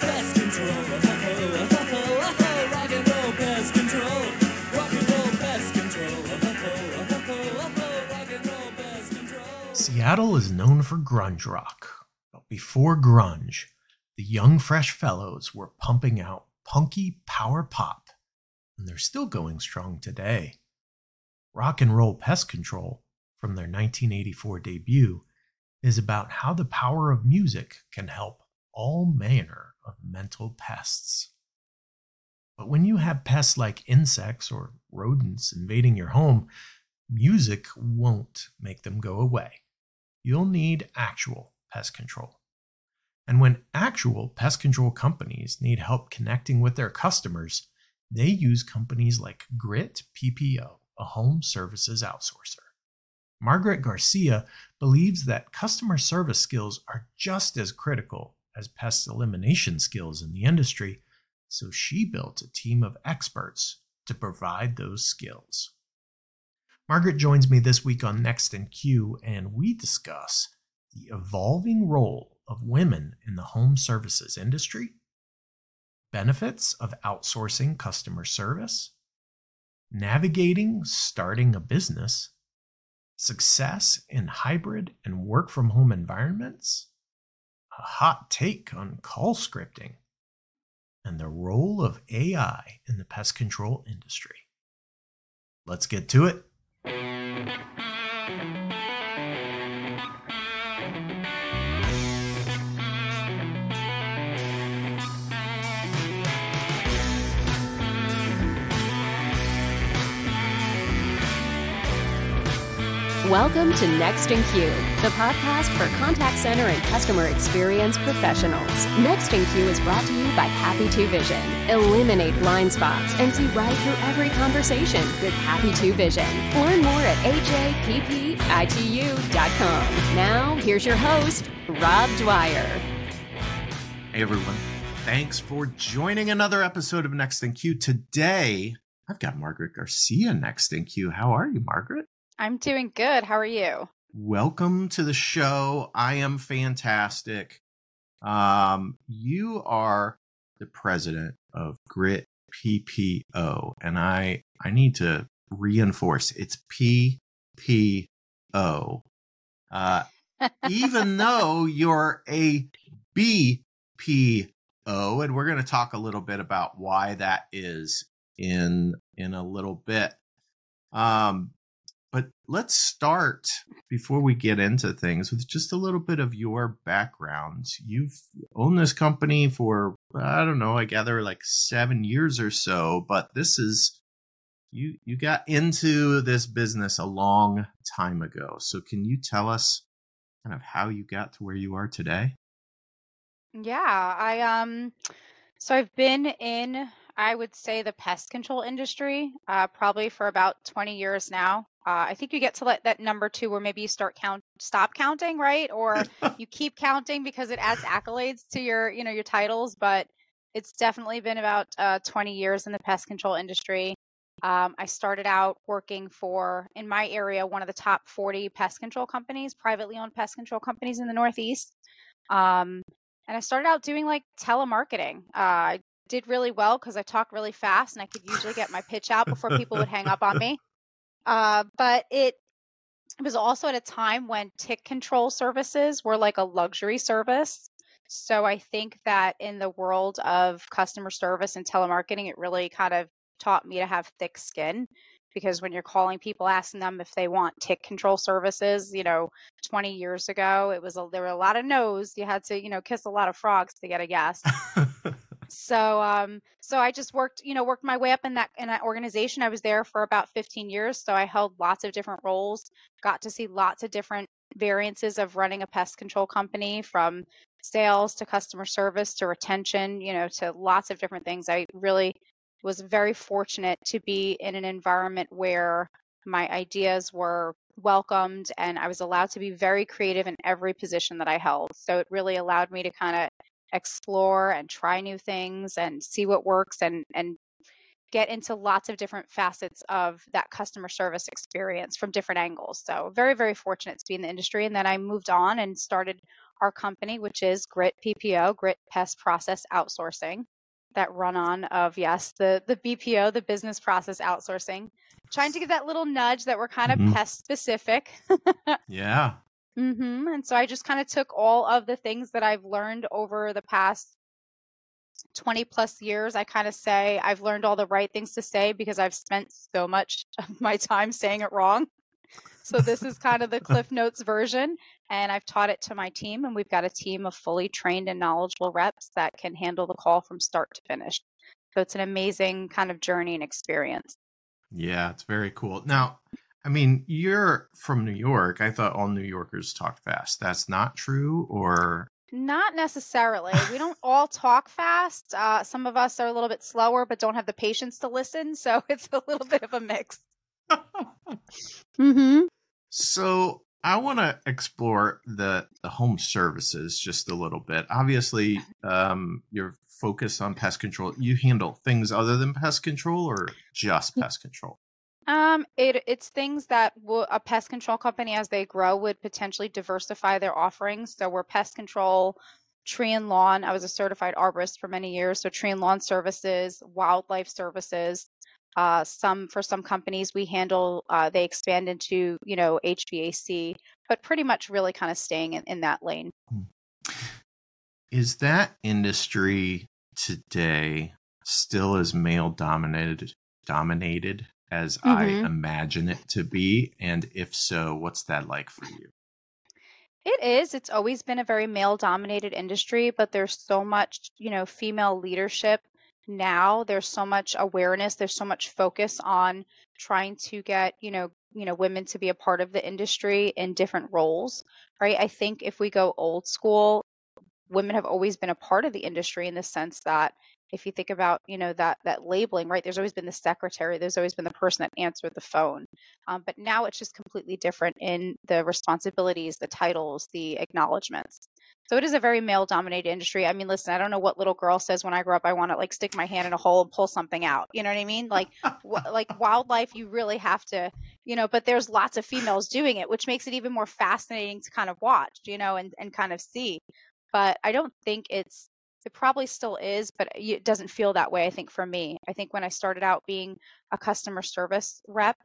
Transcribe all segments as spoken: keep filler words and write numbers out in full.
pest control. Rock and roll pest control. Rock and roll pest control. Rock and roll pest control. Seattle is known for grunge rock, but before grunge, the young fresh fellows were pumping out punky power pop, and they're still going strong today. Rock and Roll Pest Control, from their nineteen eighty-four debut, is about how the power of music can help all manner of mental pests. But when you have pests like insects or rodents invading your home, music won't make them go away. You'll need actual pest control. And when actual pest control companies need help connecting with their customers, they use companies like Grit P P O, a home services outsourcer. Margaret Garcia believes that customer service skills are just as critical as pest elimination skills in the industry, so she built a team of experts to provide those skills. Margaret joins me this week on Next in Queue, and we discuss the evolving role of women in the home services industry, benefits of outsourcing customer service, navigating starting a business, success in hybrid and work from home environments, a hot take on call scripting, and the role of A I in the pest control industry. Let's get to it. Welcome to Next in Queue, the podcast for contact center and customer experience professionals. Next in Queue is brought to you by Happy two Vision. Eliminate blind spots and see right through every conversation with Happy two Vision. Learn more at H A P P I T U dot com. Now, here's your host, Rob Dwyer. Hey everyone, thanks for joining another episode of Next in Queue. Today, I've got Margaret Garcia next in Queue. How are you, Margaret? I'm doing good. How are you? Welcome to the show. I am fantastic. Um, you are the president of Grit P P O, and I I need to reinforce it's P P O. Uh, even though you're a B P O, and we're going to talk a little bit about why that is in in a little bit. Um, But let's start, before we get into things, with just a little bit of your background. You've owned this company for, I don't know, I gather like seven years or so, but this is, you, you got into this business a long time ago. So can you tell us kind of how you got to where you are today? Yeah, I um so I've been in, I would say, the pest control industry uh probably for about twenty years now. Uh, I think you get to let that number two where maybe you start count, stop counting, right? Or you keep counting because it adds accolades to your, you know, your titles. But it's definitely been about uh, twenty years in the pest control industry. Um, I started out working for, in my area, one of the top forty pest control companies, privately owned pest control companies in the Northeast. Um, and I started out doing like telemarketing. Uh, I did really well because I talk really fast and I could usually get my pitch out before people would hang up on me. Uh, but it, it was also at a time when tick control services were like a luxury service. So I think that in the world of customer service and telemarketing, it really kind of taught me to have thick skin, because when you're calling people, asking them if they want tick control services, you know, twenty years ago, it was a, there were a lot of no's. You had to, you know, kiss a lot of frogs to get a yes. So, um, so I just worked, you know, worked my way up in that, in that organization. I was there for about fifteen years. So I held lots of different roles, got to see lots of different variances of running a pest control company, from sales to customer service to retention, you know, to lots of different things. I really was very fortunate to be in an environment where my ideas were welcomed and I was allowed to be very creative in every position that I held. So it really allowed me to kind of explore and try new things and see what works and and get into lots of different facets of that customer service experience from different angles. So very, very fortunate to be in the industry. And then I moved on and started our company, which is Grit P P O, Grit Pest Process Outsourcing, that run on of, yes, the, the B P O, the business process outsourcing, trying to give that little nudge that we're kind of Mhm. pest specific. Yeah. hmm And so I just kind of took all of the things that I've learned over the past twenty plus years. I kind of say I've learned all the right things to say because I've spent so much of my time saying it wrong. So this is kind of the Cliff Notes version, and I've taught it to my team, and we've got a team of fully trained and knowledgeable reps that can handle the call from start to finish. So it's an amazing kind of journey and experience. Yeah, it's very cool. Now, I mean, you're from New York. I thought all New Yorkers talked fast. That's not true, or Not necessarily. We don't all talk fast. Uh, some of us are a little bit slower, but don't have the patience to listen. So it's a little bit of a mix. Mm-hmm. So I want to explore the the home services just a little bit. Obviously, um, you're focused on pest control. You handle things other than pest control, or just pest control? Um, it it's things that w- a pest control company, as they grow, would potentially diversify their offerings. So we're pest control, tree and lawn. I was a certified arborist for many years, so tree and lawn services, wildlife services. Uh, some for some companies we handle, uh, they expand into you know H V A C, but pretty much really kind of staying in, in that lane. Is that industry today still as male dominated dominated as I Mhm. imagine it to be? And if so, what's that like for you? It is. It's always been a very male dominated industry, but there's so much, you know, female leadership now. There's so much awareness, there's so much focus on trying to get, you know, you know, women to be a part of the industry in different roles, right? I think if we go old school, women have always been a part of the industry in the sense that if you think about you know that that labeling, right, there's always been the secretary, there's always been the person that answered the phone, um, but now it's just completely different in the responsibilities, the titles, the acknowledgments. So it is a very male dominated industry. I mean, listen, I don't know what little girl says when I grow up I want to like stick my hand in a hole and pull something out, you know what I mean? Like wh- like wildlife, you really have to, you know but there's lots of females doing it, which makes it even more fascinating to kind of watch, you know and and kind of see. But I don't think it's it probably still is, but it doesn't feel that way, I think, for me. I think when I started out being a customer service rep,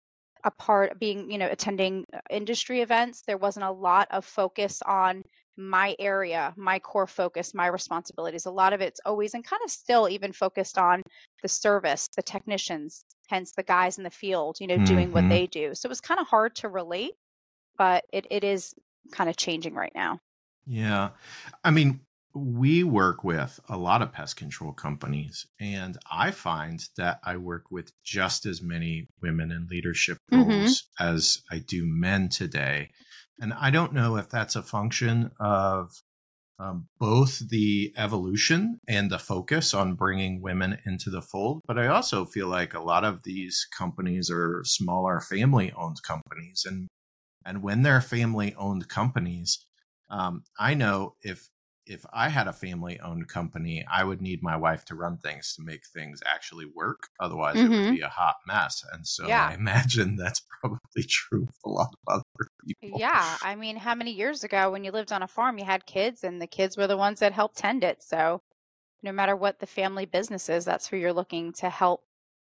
a part being, you know, attending uh, industry events, there wasn't a lot of focus on my area, my core focus, my responsibilities. A lot of it's always and kind of still even focused on the service, the technicians, hence the guys in the field, you know, doing what Mhm. they do. So it was kind of hard to relate, but it, it is kind of changing right now. Yeah. I mean, we work with a lot of pest control companies, and I find that I work with just as many women in leadership Mhm. roles as I do men today. And I don't know if that's a function of um, both the evolution and the focus on bringing women into the fold, but I also feel like a lot of these companies are smaller family owned companies. And, and when they're family owned companies, um, I know if if I had a family owned company, I would need my wife to run things to make things actually work. Otherwise, it would Mhm. be a hot mess. And so Yeah. I imagine that's probably true of a lot of other people. Yeah, I mean, how many years ago when you lived on a farm, you had kids and the kids were the ones that helped tend it. So no matter what the family business is, that's who you're looking to help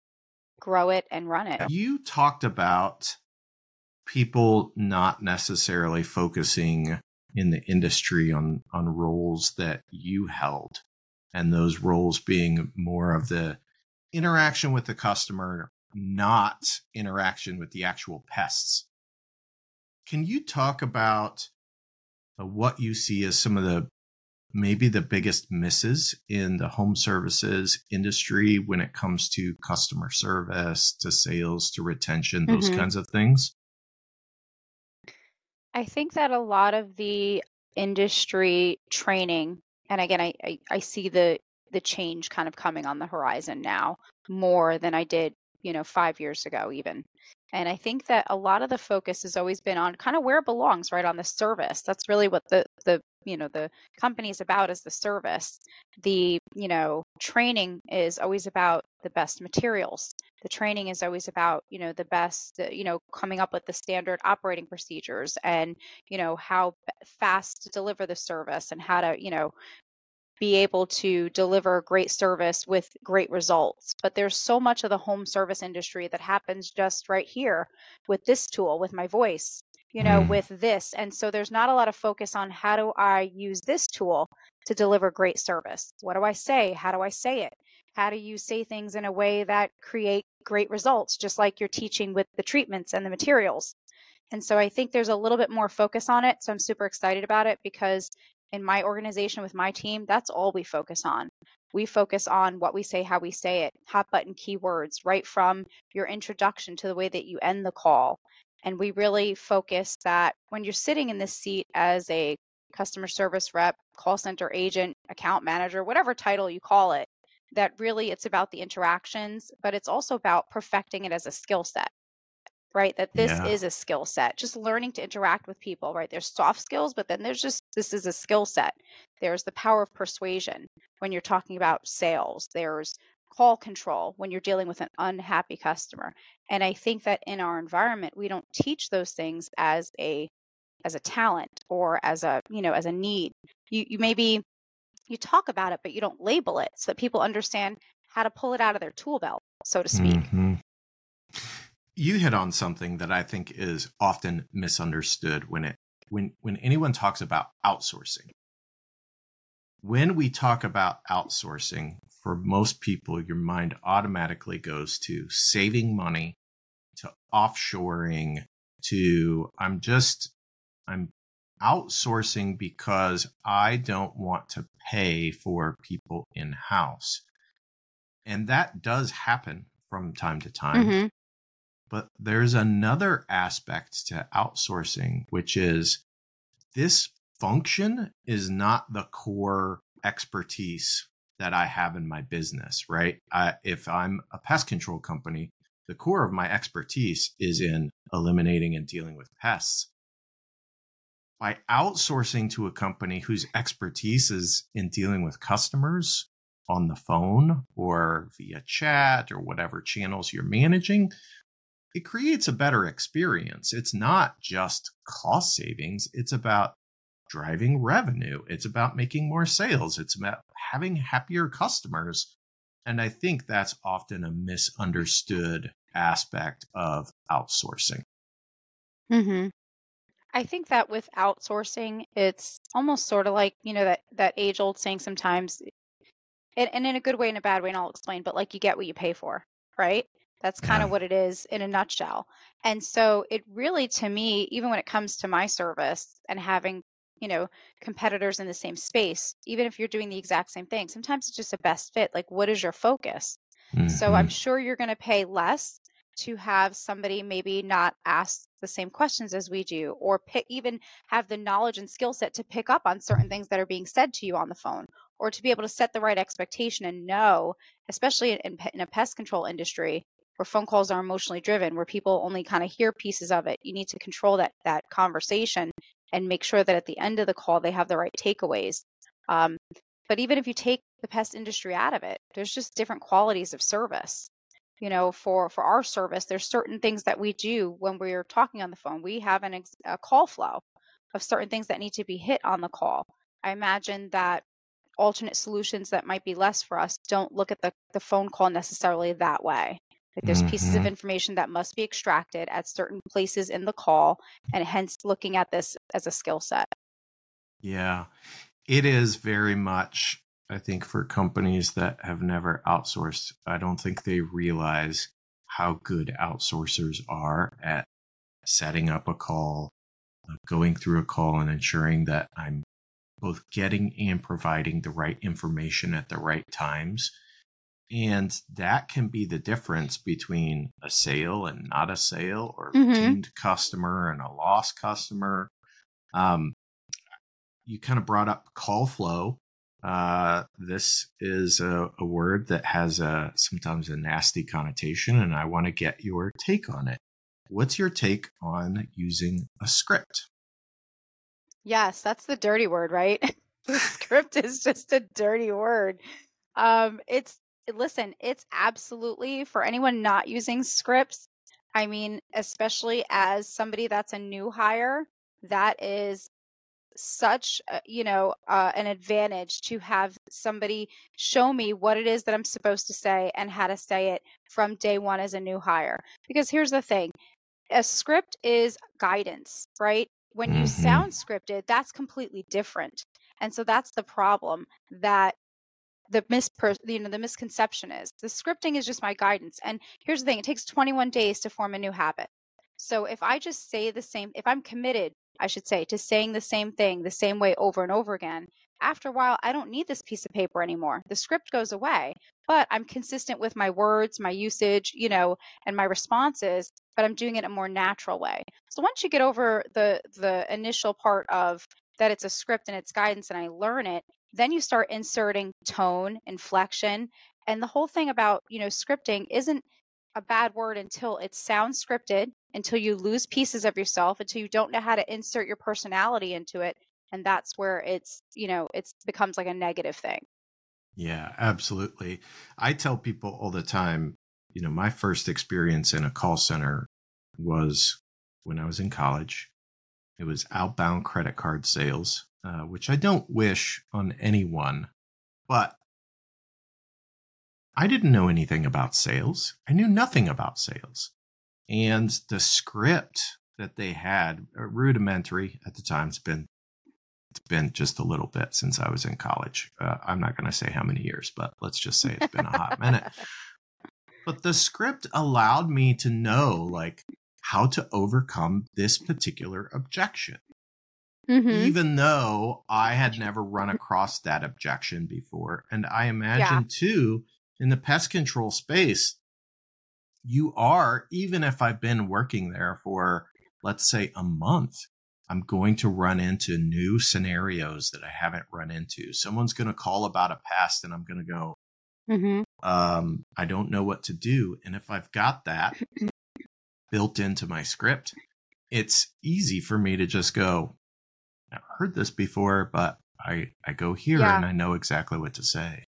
grow it and run it. You talked about people not necessarily focusing in the industry on on roles that you held, and those roles being more of the interaction with the customer, not interaction with the actual pests. Can you talk about uh, what you see as some of the maybe the biggest misses in the home services industry when it comes to customer service, to sales, to retention, those Mhm. kinds of things? I think that a lot of the industry training, and again, I, I, I see the the change kind of coming on the horizon now more than I did you know, five years ago even. And I think that a lot of the focus has always been on kind of where it belongs, right? On the service. That's really what the the you know the company is about, is the service. The you know training is always about the best materials. The training is always about you know the best uh, you know coming up with the standard operating procedures, and you know how b- fast to deliver the service, and how to you know be able to deliver great service with great results. But there's so much of the home service industry that happens just right here with this tool, with my voice, you know, Mm, with this. And so there's not a lot of focus on how do I use this tool to deliver great service? What do I say? How do I say it? How do you say things in a way that create great results, just like you're teaching with the treatments and the materials? And so I think there's a little bit more focus on it. So I'm super excited about it, because in my organization with my team, that's all we focus on. We focus on what we say, how we say it, hot button keywords, right from your introduction to the way that you end the call. And we really focus that when you're sitting in this seat as a customer service rep, call center agent, account manager, whatever title you call it, that really it's about the interactions, but it's also about perfecting it as a skill set, right? That this yeah. is a skill set, just learning to interact with people, right? There's soft skills, but then there's just, this is a skill set. There's the power of persuasion when you're talking about sales. There's call control when you're dealing with an unhappy customer. And I think that in our environment, we don't teach those things as a, as a talent, or as a, you know, as a need. You, you maybe, you talk about it, but you don't label it so that people understand how to pull it out of their tool belt, so to speak. hmm You hit on something that I think is often misunderstood when it when when anyone talks about outsourcing. When we talk about outsourcing, for most people, your mind automatically goes to saving money, to offshoring, to I'm just I'm outsourcing because I don't want to pay for people in-house. And that does happen from time to time. Mm-hmm. But there's another aspect to outsourcing, which is this function is not the core expertise that I have in my business, right? I, if I'm a pest control company, the core of my expertise is in eliminating and dealing with pests. By outsourcing to a company whose expertise is in dealing with customers on the phone or via chat or whatever channels you're managing, it creates a better experience. It's not just cost savings. It's about driving revenue. It's about making more sales. It's about having happier customers. And I think that's often a misunderstood aspect of outsourcing. Mm-hmm. I think that with outsourcing, it's almost sort of like, you know, that, that age old saying sometimes, and, and in a good way and a bad way, and I'll explain, but like you get what you pay for, right? That's kind Yeah. of what it is in a nutshell. And so it really, to me, even when it comes to my service and having, you know, competitors in the same space, even if you're doing the exact same thing, sometimes it's just a best fit. Like, what is your focus? So I'm Mhm. sure you're going to pay less to have somebody maybe not ask the same questions as we do, or pick, even have the knowledge and skill set to pick up on certain things that are being said to you on the phone, or to be able to set the right expectation and know, especially in, in, in a pest control industry where phone calls are emotionally driven, where people only kind of hear pieces of it. You need to control that that conversation and make sure that at the end of the call they have the right takeaways. Um, but even if you take the pest industry out of it, there's just different qualities of service. You know, for for our service, there's certain things that we do when we're talking on the phone. We have an ex- a call flow of certain things that need to be hit on the call. I imagine that alternate solutions that might be less for us don't look at the, the phone call necessarily that way. Like, there's pieces of Mhm. information that must be extracted at certain places in the call, and hence looking at this as a skill set. Yeah. It is very much, I think, for companies that have never outsourced, I don't think they realize how good outsourcers are at setting up a call, uh, going through a call, and ensuring that I'm both getting and providing the right information at the right times. And that can be the difference between a sale and not a sale, or a Mm-hmm. retained customer and a lost customer. Um, you kind of brought up call flow. Uh, this is a, a word that has a sometimes a nasty connotation, and I want to get your take on it. What's your take on using a script? Yes, that's the dirty word, right? The script is just a dirty word. Um, it's listen, it's absolutely for anyone not using scripts. I mean, especially as somebody that's a new hire, that is such a, you know uh, an advantage to have somebody show me what it is that I'm supposed to say and how to say it from day one as a new hire. Because here's the thing, a script is guidance, right? When you Mm-hmm. sound scripted, that's completely different. And so that's the problem that the mispers- you know the misconception is the scripting is just my guidance. And here's the thing, it takes twenty-one days to form a new habit. So if I just say the same, if I'm committed, I should say, to saying the same thing the same way over and over again, after a while I don't need this piece of paper anymore. The script goes away, but I'm consistent with my words, my usage, you know and my responses, but I'm doing it a more natural way. So once you get over the the initial part of that it's a script and it's guidance and I learn it, then you start inserting tone, inflection. And the whole thing about, you know, scripting isn't a bad word until it sounds scripted, until you lose pieces of yourself, until you don't know how to insert your personality into it. And that's where it's, you know, it's becomes like a negative thing. Yeah, absolutely. I tell people all the time, you know, my first experience in a call center was when I was in college. It was outbound credit card sales, uh, which I don't wish on anyone, but I didn't know anything about sales. I knew nothing about sales. And the script that they had, uh, rudimentary at the time, it's been it's been just a little bit since I was in college. Uh, I'm not going to say how many years, but let's just say it's been a hot minute. But the script allowed me to know like how to overcome this particular objection. Mm-hmm. Even though I had never run across that objection before. And I imagine, yeah. too, in the pest control space, you are, even if I've been working there for, let's say, a month, I'm going to run into new scenarios that I haven't run into. Someone's going to call about a pest, and I'm going to go, mm-hmm. um, I don't know what to do. And if I've got that built into my script, it's easy for me to just go, I've heard this before, but I, I go here Yeah. and I know exactly what to say.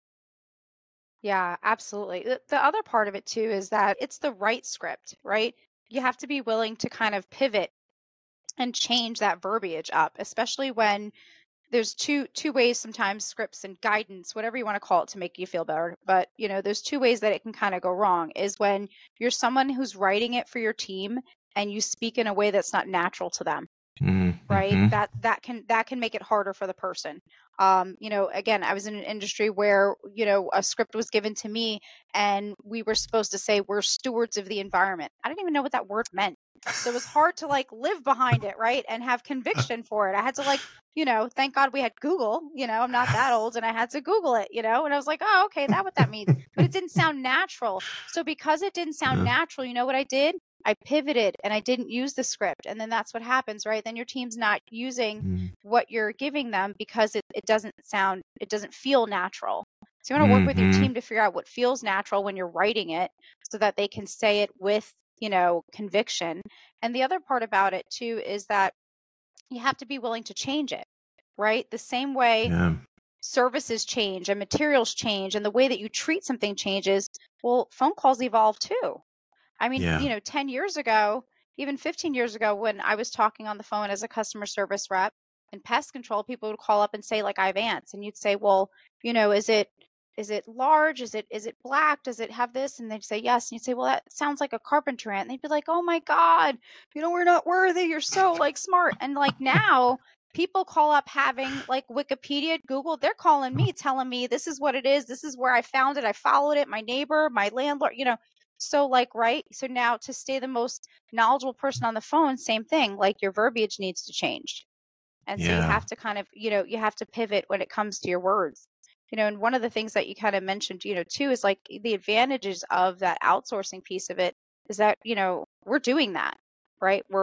Yeah, absolutely. The, the other part of it too is that it's the right script, right? You have to be willing to kind of pivot and change that verbiage up, especially when there's two two ways sometimes, scripts and guidance, whatever you want to call it to make you feel better. But, you know, there's two ways that it can kind of go wrong is when you're someone who's writing it for your team and you speak in a way that's not natural to them. Mm-hmm. Right. That that can that can make it harder for the person. Um, you know, again, I was in an industry where, you know, a script was given to me and we were supposed to say we're stewards of the environment. I didn't even know what that word meant. So it was hard to like live behind it, right? And have conviction for it. I had to like, you know, thank God we had Google, you know, I'm not that old and I had to Google it, you know, and I was like, oh, okay, that's what that means. But it didn't sound natural. So because it didn't sound Yeah. natural, you know what I did? I pivoted and I didn't use the script. And then that's what happens, right? Then your team's not using Mm-hmm. what you're giving them because it, it doesn't sound, it doesn't feel natural. So you want to work with your Mm-hmm. team to figure out what feels natural when you're writing it so that they can say it with, you know, conviction. And the other part about it too is that you have to be willing to change it, right? The same way Yeah. services change and materials change and the way that you treat something changes. Well, phone calls evolve too. I mean, Yeah. you know, ten years ago, even fifteen years ago, when I was talking on the phone as a customer service rep in pest control, people would call up and say, like, I have ants. And you'd say, well, you know, is it, is it large? Is it, is it black? Does it have this? And they'd say, yes. And you'd say, well, that sounds like a carpenter ant. And they'd be like, oh my God, you know, we're not worthy. You're so like smart. And like now people call up having like Wikipedia, Google, they're calling me, telling me this is what it is. This is where I found it. I followed it. My neighbor, my landlord, you know. So like, right. So now to stay the most knowledgeable person on the phone, same thing, like your verbiage needs to change. And so you Yeah. have to kind of, you know, you have to pivot when it comes to your words, you know, and one of the things that you kind of mentioned, you know, too, is like the advantages of that outsourcing piece of it is that, you know, we're doing that, right? We're,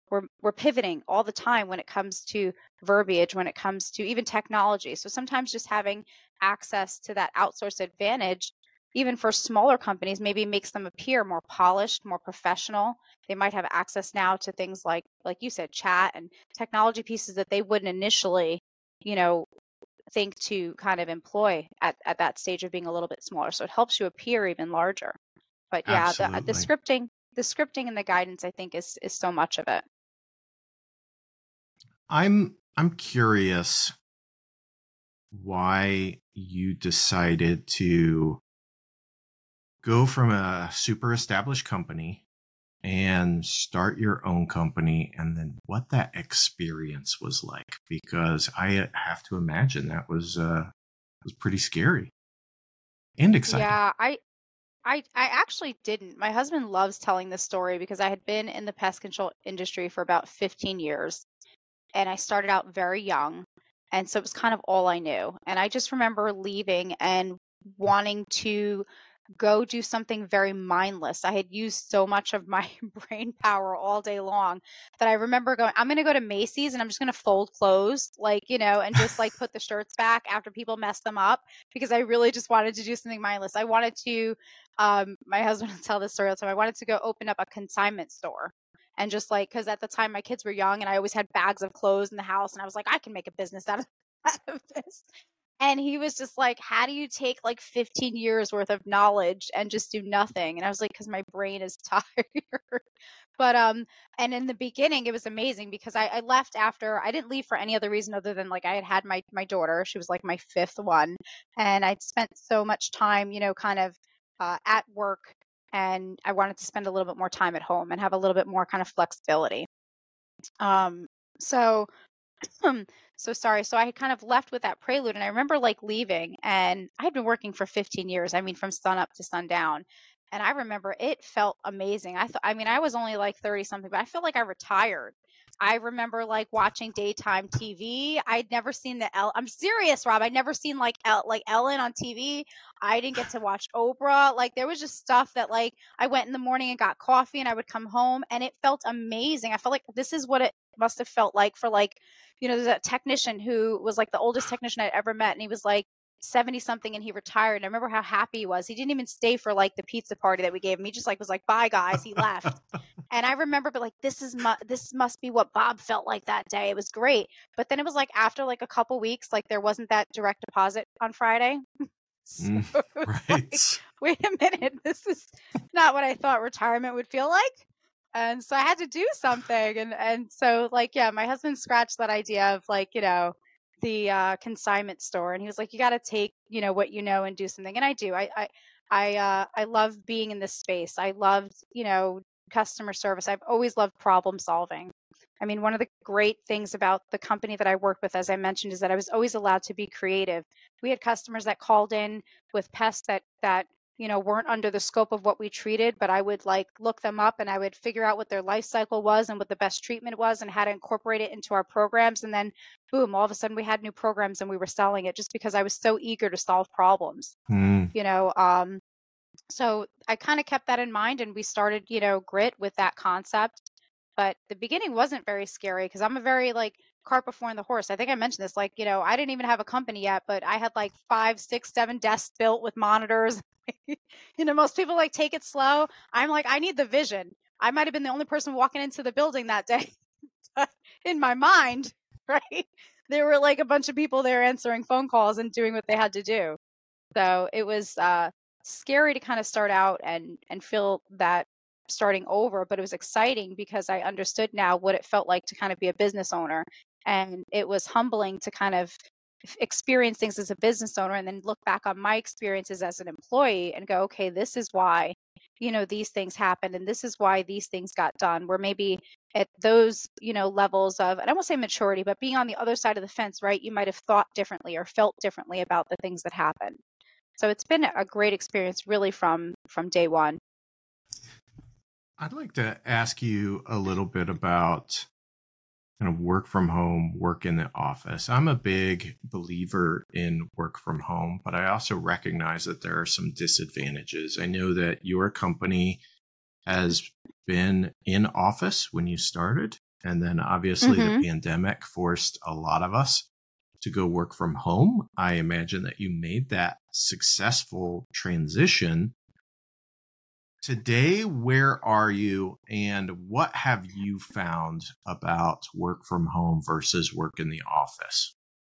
we're we're pivoting all the time when it comes to verbiage, when it comes to even technology. So sometimes just having access to that outsourced advantage, even for smaller companies, maybe makes them appear more polished, more professional. They might have access now to things like, like you said, chat and technology pieces that they wouldn't initially, you know, think to kind of employ at, at that stage of being a little bit smaller. So it helps you appear even larger. But yeah, the the Absolutely. scripting, the scripting and the guidance, I think, is is so much of it. I'm I'm curious why you decided to go from a super established company and start your own company, and then what that experience was like, because I have to imagine that was uh was pretty scary and exciting. Yeah, I I I actually didn't. My husband loves telling this story because I had been in the pest control industry for about fifteen years, and I started out very young, and so it was kind of all I knew. And I just remember leaving and wanting to go do something very mindless. I had used so much of my brain power all day long that I remember going, I'm going to go to Macy's and I'm just going to fold clothes, like, you know, and just like put the shirts back after people mess them up, because I really just wanted to do something mindless. I wanted to, um, my husband will tell this story all the time. I wanted to go open up a consignment store. And just like, because at the time my kids were young and I always had bags of clothes in the house, and I was like, I can make a business out of, out of this. And he was just like, how do you take like fifteen years worth of knowledge and just do nothing? And I was like, because my brain is tired. But, um, and in the beginning, it was amazing because I, I left after, I didn't leave for any other reason other than like I had had my, my daughter. She was like my fifth one. And I'd spent so much time, you know, kind of uh, at work. And I wanted to spend a little bit more time at home and have a little bit more kind of flexibility. Um, so Um, so sorry. So I had kind of left with that prelude, and I remember like leaving, and I had been working for fifteen years. I mean, from sun up to sundown. And I remember it felt amazing. I thought, I mean, I was only like thirty something, but I felt like I retired. I remember like watching daytime T V. I'd never seen the El. I'm serious, Rob. I'd never seen like El- like Ellen on T V. I didn't get to watch Oprah. Like there was just stuff that like I went in the morning and got coffee, and I would come home, and it felt amazing. I felt like this is what it must have felt like for like, you know, there's a technician who was like the oldest technician I'd ever met, and he was like seventy something, and he retired. And I remember how happy he was. He didn't even stay for like the pizza party that we gave him. He just like was like, bye guys. He left. And I remember, but like, this is mu- this must be what Bob felt like that day. It was great. But then it was like after like a couple weeks, like there wasn't that direct deposit on Friday. So Mm, it was right. like, wait a minute, this is not what I thought retirement would feel like. And so I had to do something. And, and so like, yeah, my husband scratched that idea of like, you know, the uh, consignment store. And he was like, you got to take, you know, what you know and do something. And I do. I, I, I, uh, I love being in this space. I loved, you know, customer service. I've always loved problem solving. I mean, one of the great things about the company that I work with, as I mentioned, is that I was always allowed to be creative. We had customers that called in with pests that, that, you know, weren't under the scope of what we treated, but I would like look them up and I would figure out what their life cycle was and what the best treatment was and how to incorporate it into our programs. And then boom, all of a sudden we had new programs and we were selling it just because I was so eager to solve problems, Mm, you know. Um, so I kind of kept that in mind, and we started, you know, Grit with that concept. But the beginning wasn't very scary because I'm a very like cart before the horse. I think I mentioned this, like, you know, I didn't even have a company yet, but I had like five, six, seven desks built with monitors. You know, most people like take it slow. I'm like, I need the vision. I might have been the only person walking into the building that day. But in my mind, right? There were like a bunch of people there answering phone calls and doing what they had to do. So it was uh, scary to kind of start out and and feel that starting over, but it was exciting because I understood now what it felt like to kind of be a business owner. And it was humbling to kind of f- experience things as a business owner and then look back on my experiences as an employee and go, okay, this is why, you know, these things happened and this is why these things got done. Where maybe at those, you know, levels of, and I won't say maturity, but being on the other side of the fence, right, you might have thought differently or felt differently about the things that happened. So it's been a great experience really from from day one. I'd like to ask you a little bit about kind of work from home, work in the office. I'm a big believer in work from home, but I also recognize that there are some disadvantages. I know that your company has been in office when you started, And then obviously Mm-hmm. the pandemic forced a lot of us to go work from home. I imagine that you made that successful transition. Today, where are you and what have you found about work from home versus work in the office?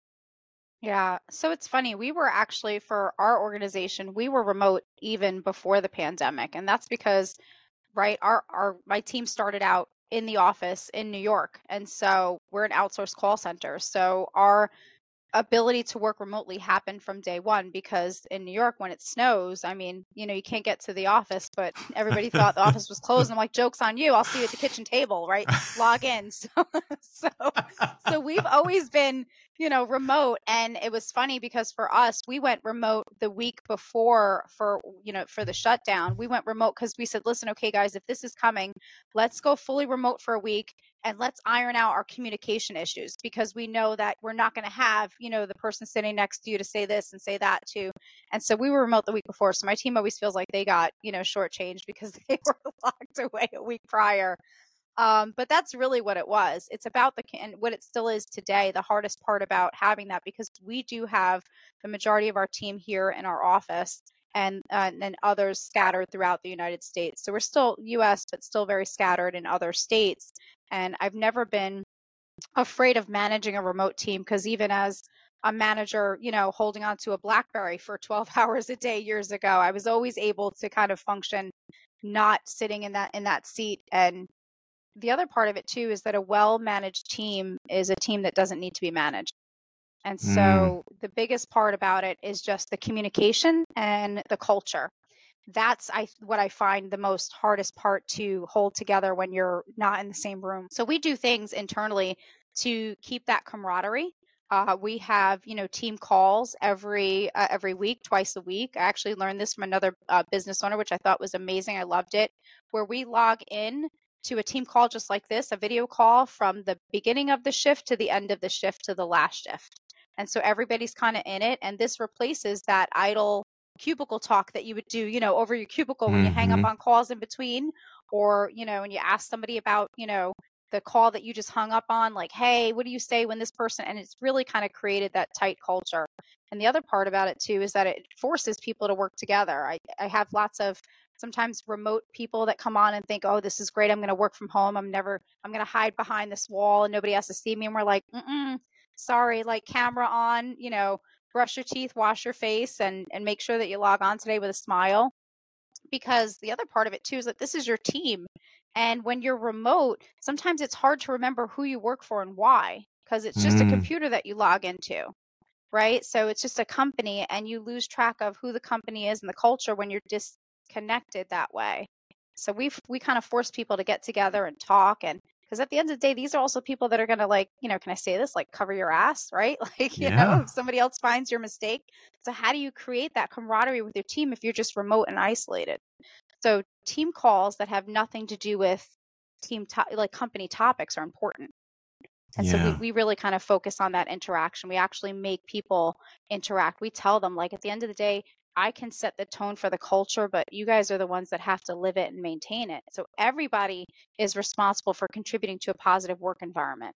Yeah. So it's funny. We were actually, for our organization, we were remote even before the pandemic. And that's because, right, our, our, my team started out in the office in New York. And so we're an outsourced call center. So our ability to work remotely happened from day one, because in New York, when it snows, I mean, you know, you can't get to the office, but everybody thought the office was closed. I'm like, joke's on you. I'll see you at the kitchen table, right? Log in. So, so, so we've always been, you know, remote. And it was funny because for us, we went remote the week before for, you know, for the shutdown. We went remote because we said, listen, okay, guys, if this is coming, let's go fully remote for a week. And let's iron out our communication issues, because we know that we're not going to have, you know, the person sitting next to you to say this and say that too. And so we were remote the week before. So my team always feels like they got, you know, shortchanged because they were locked away a week prior. Um, but that's really what it was. It's about the, and what it still is today, the hardest part about having that, because we do have the majority of our team here in our office, and uh, and then others scattered throughout the United States. So we're still U S, but still very scattered in other states. And I've never been afraid of managing a remote team, because even as a manager, you know, holding on to a BlackBerry for twelve hours a day years ago, I was always able to kind of function not sitting in that in that seat. And the other part of it too is that a well-managed team is a team that doesn't need to be managed. And Mm, so the biggest part about it is just the communication and the culture. That's I what I find the most hardest part to hold together when you're not in the same room. So we do things internally to keep that camaraderie. Uh, we have, you know, team calls every uh, every week, twice a week. I actually learned this from another uh, business owner, which I thought was amazing. I loved it, where we log in to a team call just like this, a video call from the beginning of the shift to the end of the shift to the last shift. And so everybody's kind of in it. And this replaces that idle cubicle talk that you would do, you know, over your cubicle when you hang up hmm on calls in between, or, you know, when you ask somebody about, you know, the call that you just hung up on, like, hey, what do you say when this person, and it's really kind of created that tight culture. And the other part about it too is that it forces people to work together. I, I have lots of sometimes remote people that come on and think, oh, this is great. I'm going to work from home. I'm never, I'm going to hide behind this wall and nobody has to see me. And we're like, mm-mm, sorry, like camera on, you know, brush your teeth, wash your face, and and make sure that you log on today with a smile. Because the other part of it too is that this is your team. And when you're remote, sometimes it's hard to remember who you work for and why, because it's just a mm, computer that you log into, right? So it's just a company, and you lose track of who the company is and the culture when you're disconnected that way. So we've we kind of force people to get together and talk, and because at the end of the day, these are also people that are going to, like, you know, can I say this, like, cover your ass, right? Like, you know, yeah, if somebody else finds your mistake. So how do you create that camaraderie with your team if you're just remote and isolated? So team calls that have nothing to do with team to- like company topics are important. And so we, yeah, we really kind of focus on that interaction. We actually make people interact. We tell them, like, at the end of the day, I can set the tone for the culture, but you guys are the ones that have to live it and maintain it. So everybody is responsible for contributing to a positive work environment.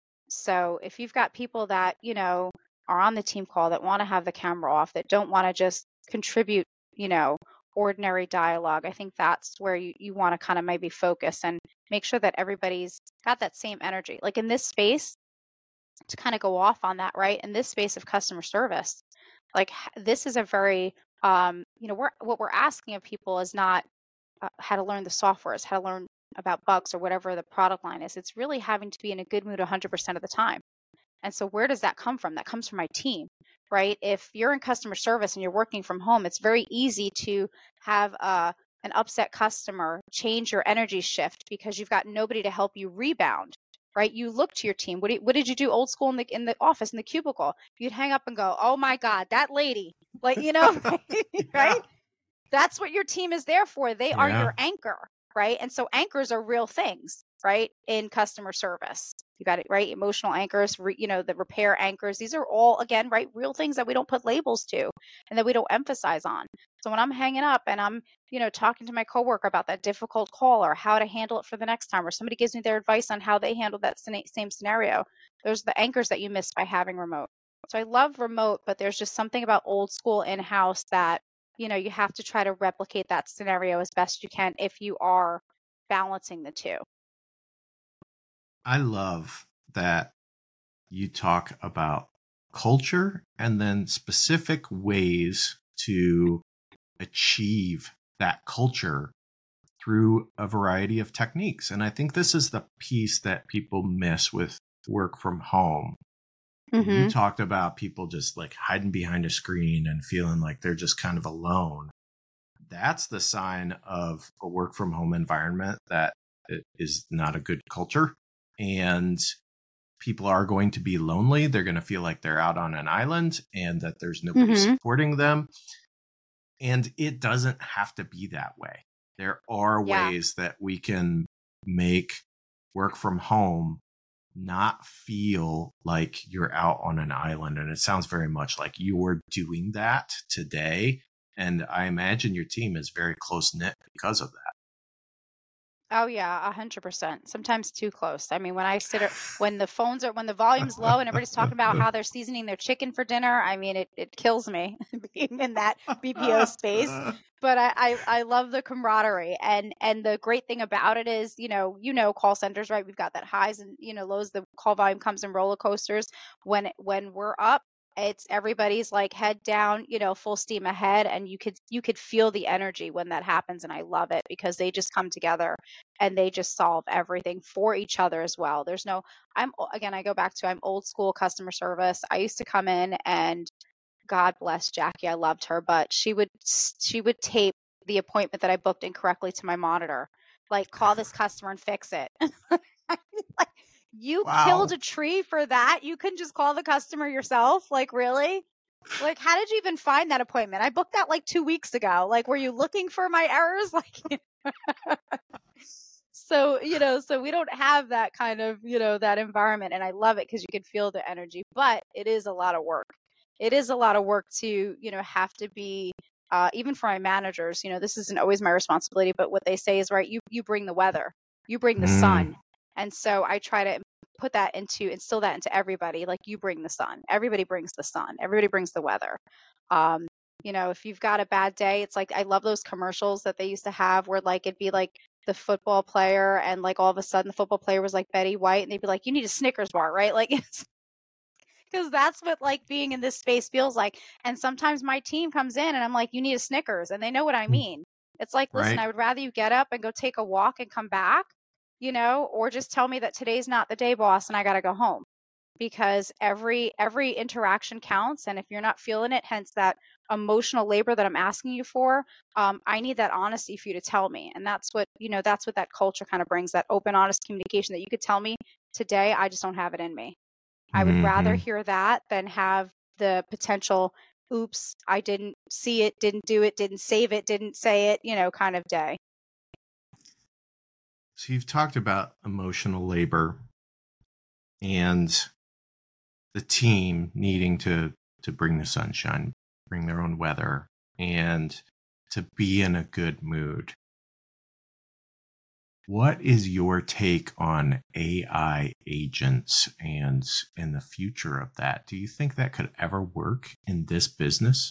So if you've got people that, you know, are on the team call that want to have the camera off, that don't want to just contribute, you know, ordinary dialogue, I think that's where you, you want to kind of maybe focus and make sure that everybody's got that same energy. Like in this space, to kind of go off on that, right? In this space of customer service, like h- this is a very, um, you know, we're what we're asking of people is not uh, how to learn the software, is how to learn about bugs or whatever the product line is. It's really having to be in a good mood one hundred percent of the time. And so where does that come from? That comes from my team, right? If you're in customer service and you're working from home, it's very easy to have a an upset customer change your energy shift because you've got nobody to help you rebound, right? You look to your team. What did, what did you do old school in the in the office, in the cubicle? You'd hang up and go, "Oh my God, that lady!" Like, you know, yeah, right? That's what your team is there for. They are yeah, your anchor, right? And so anchors are real things, right, in customer service. You got it, right? Emotional anchors, re, you know, the repair anchors. These are all, again, right, real things that we don't put labels to and that we don't emphasize on. So when I'm hanging up and I'm, you know, talking to my coworker about that difficult call or how to handle it for the next time, or somebody gives me their advice on how they handle that same scenario, there's the anchors that you miss by having remote. So I love remote, but there's just something about old school in-house that, you know, you have to try to replicate that scenario as best you can if you are balancing the two. I love that you talk about culture and then specific ways to achieve that culture through a variety of techniques. And I think this is the piece that people miss with work from home. Mm-hmm. You talked about people just like hiding behind a screen and feeling like they're just kind of alone. That's the sign of a work from home environment that is not a good culture. And people are going to be lonely. They're going to feel like they're out on an island and that there's nobody mm-hmm. supporting them. And it doesn't have to be that way. There are yeah. ways that we can make work from home not feel like you're out on an island. And it sounds very much like you're doing that today. And I imagine your team is very close-knit because of that. Oh yeah, a hundred percent. Sometimes too close. I mean, when I sit, when the phones are, when the volume's low and everybody's talking about how they're seasoning their chicken for dinner, I mean, it, it kills me being in that B P O space. But I, I, I love the camaraderie, and and the great thing about it is, you know, you know, call centers, right? We've got that highs and, you know, lows. The call volume comes in roller coasters. When when we're up, it's everybody's like head down, you know, full steam ahead, and you could you could feel the energy when that happens, and I love it because they just come together and they just solve everything for each other as well. There's no, I'm again, I go back to I'm old school customer service. I used to come in and God bless Jackie, I loved her, but she would she would tape the appointment that I booked incorrectly to my monitor, like call this customer and fix it. Like, you wow. killed a tree for that? You couldn't just call the customer yourself? Like, really? Like, how did you even find that appointment? I booked that like two weeks ago. Like, were you looking for my errors? Like, so, you know, so we don't have that kind of, you know, that environment. And I love it because you can feel the energy, but it is a lot of work. It is a lot of work to, you know, have to be, uh, even for my managers, you know, this isn't always my responsibility, but what they say is, right, you, you bring the weather, you bring the mm. sun. And so I try to put that into, instill that into everybody. Like, you bring the sun. Everybody brings the sun. Everybody brings the weather. Um, you know, if you've got a bad day, it's like, I love those commercials that they used to have where like, it'd be like the football player and like all of a sudden the football player was like Betty White and they'd be like, you need a Snickers bar, right? Like, it's because that's what like being in this space feels like. And sometimes my team comes in and I'm like, you need a Snickers, and they know what I mean. It's like, listen, right. I would rather you get up and go take a walk and come back, you know, or just tell me that today's not the day, boss, and I got to go home, because every every interaction counts. And if you're not feeling it, hence that emotional labor that I'm asking you for, um, I need that honesty for you to tell me. And that's what, you know, that's what that culture kind of brings, that open, honest communication that you could tell me today, I just don't have it in me. I would mm-hmm. rather hear that than have the potential, oops, I didn't see it, didn't do it, didn't save it, didn't say it, you know, kind of day. So you've talked about emotional labor and the team needing to, to bring the sunshine, bring their own weather, and to be in a good mood. What is your take on A I agents and in the future of that? Do you think that could ever work in this business?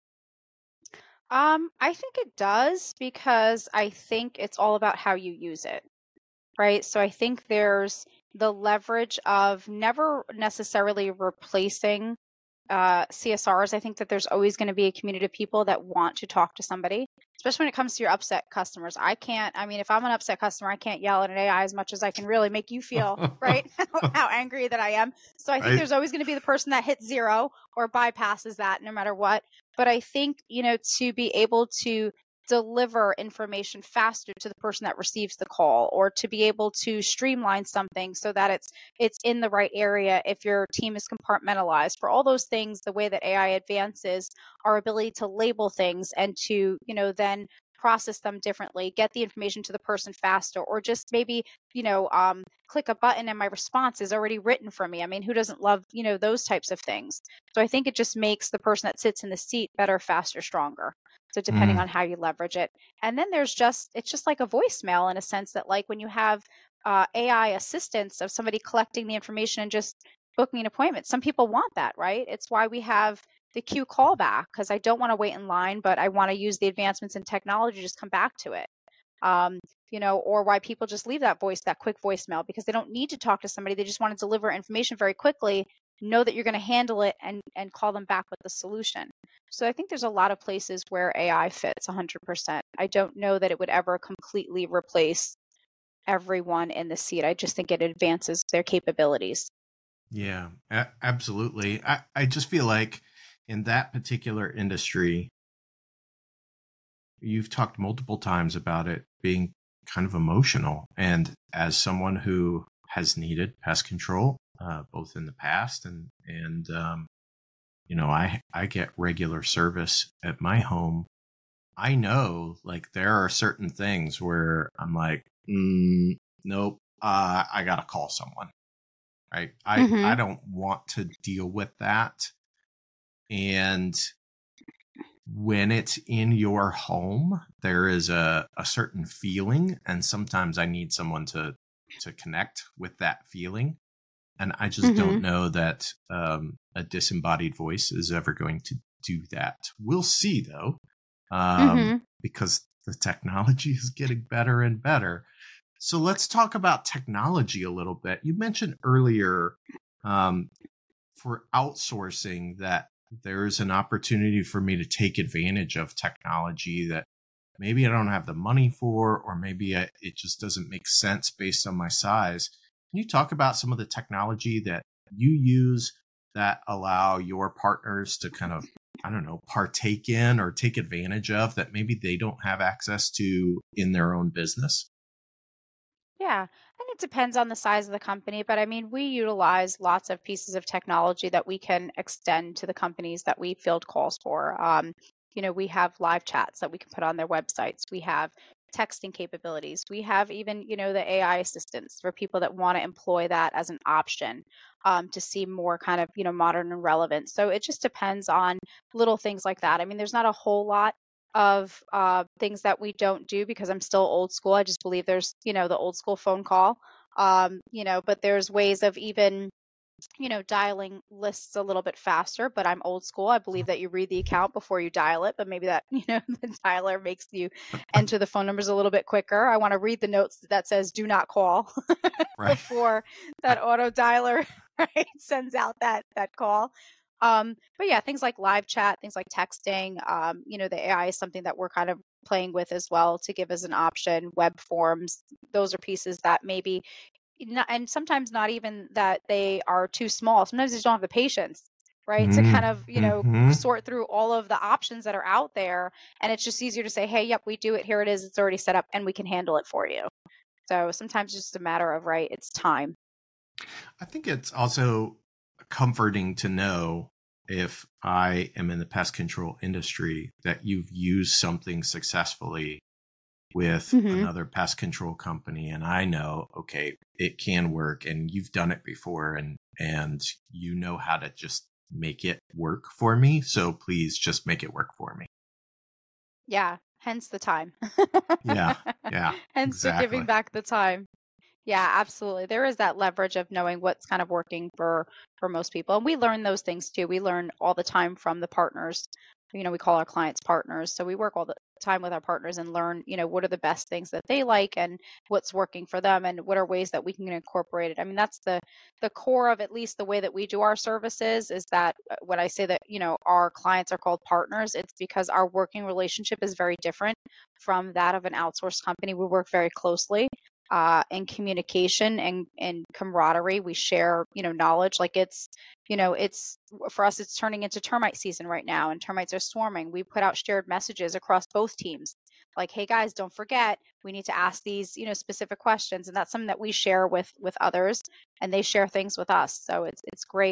Um, I think it does, because I think it's all about how you use it, right? So I think there's the leverage of never necessarily replacing uh, C S Rs. I think that there's always going to be a community of people that want to talk to somebody, especially when it comes to your upset customers. I can't, I mean, if I'm an upset customer, I can't yell at an A I as much as I can really make you feel, right? How angry that I am. So I think right. there's always going to be the person that hits zero or bypasses that no matter what. But I think, you know, to be able to deliver information faster to the person that receives the call, or to be able to streamline something so that it's it's in the right area if your team is compartmentalized, for all those things, the way that A I advances our ability to label things and to, you know, then process them differently, get the information to the person faster, or just maybe, you know, um, click a button and my response is already written for me. I mean, who doesn't love, you know, those types of things? So I think it just makes the person that sits in the seat better, faster, stronger. So depending Mm, on how you leverage it. And then there's just, it's just like a voicemail in a sense that like when you have uh, A I assistance of somebody collecting the information and just booking an appointment, some people want that, right? It's why we have the Q callback, because I don't want to wait in line, but I want to use the advancements in technology to just come back to it. Um, you know, or why people just leave that voice, that quick voicemail, because they don't need to talk to somebody. They just want to deliver information very quickly, know that you're going to handle it and, and call them back with the solution. So I think there's a lot of places where A I fits one hundred percent. I don't know that it would ever completely replace everyone in the seat. I just think it advances their capabilities. yeah, a- absolutely. I, I just feel like in that particular industry, you've talked multiple times about it being kind of emotional. And as someone who has needed pest control, uh, both in the past and, and, um, you know, I, I get regular service at my home. I know like there are certain things where I'm like, mm, nope, uh, I got to call someone. Right. I, Mm-hmm. I don't want to deal with that. And when it's in your home, there is a, a certain feeling. And sometimes I need someone to, to connect with that feeling. And I just Mm-hmm. don't know that um, a disembodied voice is ever going to do that. We'll see, though, um, Mm-hmm. because the technology is getting better and better. So let's talk about technology a little bit. You mentioned earlier um, for outsourcing that there's an opportunity for me to take advantage of technology that maybe I don't have the money for, or maybe I, it just doesn't make sense based on my size. Can you talk about some of the technology that you use that allow your partners to kind of, I don't know, partake in or take advantage of that maybe they don't have access to in their own business? Yeah, and it depends on the size of the company, but I mean, we utilize lots of pieces of technology that we can extend to the companies that we field calls for. Um, you know, we have live chats that we can put on their websites. We have texting capabilities. We have even, you know, the A I assistants for people that want to employ that as an option um, to seem more kind of, you know, modern and relevant. So it just depends on little things like that. I mean, there's not a whole lot of uh, things that we don't do because I'm still old school. I just believe there's, you know, the old school phone call, um, you know, but there's ways of even, you know, dialing lists a little bit faster, but I'm old school. I believe that you read the account before you dial it, but maybe that, you know, the dialer makes you enter the phone numbers a little bit quicker. I want to read the notes that says do not call Right. before that auto dialer right sends out that that call. Um, but yeah, things like live chat, things like texting, um, you know, the A I is something that we're kind of playing with as well to give as an option. Web forms, those are pieces that maybe not, and sometimes not even that they are too small. Sometimes they just don't have the patience, right? To kind of, you know, Mm-hmm. sort through all of the options that are out there. And it's just easier to say, hey, yep, we do it. Here it is. It's already set up and we can handle it for you. So sometimes it's just a matter of, right, it's time. I think it's also comforting to know if I am in the pest control industry that you've used something successfully with Mm-hmm. another pest control company, and I know, okay, it can work and you've done it before, and and you know how to just make it work for me, so please just make it work for me. Yeah. Hence the time. Yeah, yeah, Hence the giving exactly. back the time. Yeah, absolutely. There is that leverage of knowing what's kind of working for for most people. And we learn those things too. We learn all the time from the partners. You know, we call our clients partners. So we work all the time with our partners and learn, you know, what are the best things that they like and what's working for them and what are ways that we can incorporate it. I mean, that's the the core of at least the way that we do our services is that uh, when I say that, you know, our clients are called partners, it's because our working relationship is very different from that of an outsourced company. We work very closely uh, in communication and, and camaraderie. We share, you know, knowledge. Like it's, you know, it's for us, it's turning into termite season right now and termites are swarming. We put out shared messages across both teams. Like, hey guys, don't forget, we need to ask these, you know, specific questions. And that's something that we share with, with others and they share things with us. So it's, it's great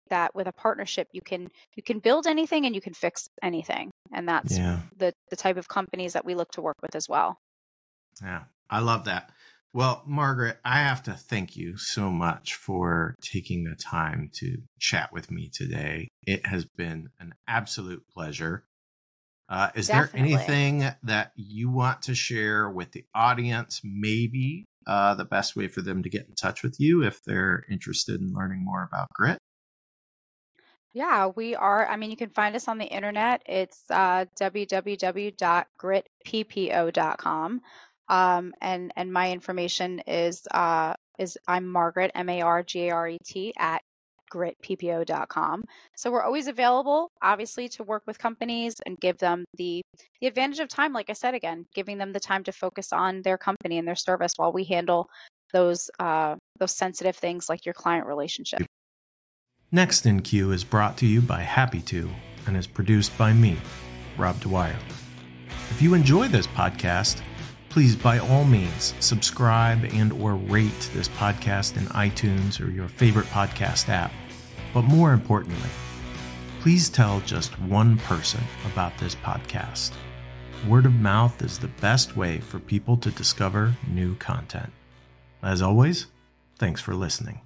that with a partnership, you can you can build anything and you can fix anything. And that's Yeah. the, the type of companies that we look to work with as well. Yeah, I love that. Well, Margaret, I have to thank you so much for taking the time to chat with me today. It has been an absolute pleasure. Uh, is Definitely. there anything that you want to share with the audience? Maybe uh, the best way for them to get in touch with you if they're interested in learning more about Grit? Yeah, we are. I mean, you can find us on the internet. It's uh, w w w dot grit p p o dot com. Um, and, and my information is, uh, is I'm Margaret, M A R G A R E T, at grit p p o dot com. So we're always available, obviously, to work with companies and give them the, the advantage of time. Like I said, again, giving them the time to focus on their company and their service while we handle those, uh, those sensitive things like your client relationship. Next in Queue is brought to you by Happy To and is produced by me, Rob Dwyer. If you enjoy this podcast, please by all means subscribe and or rate this podcast in iTunes or your favorite podcast app. But more importantly, please tell just one person about this podcast. Word of mouth is the best way for people to discover new content. As always, thanks for listening.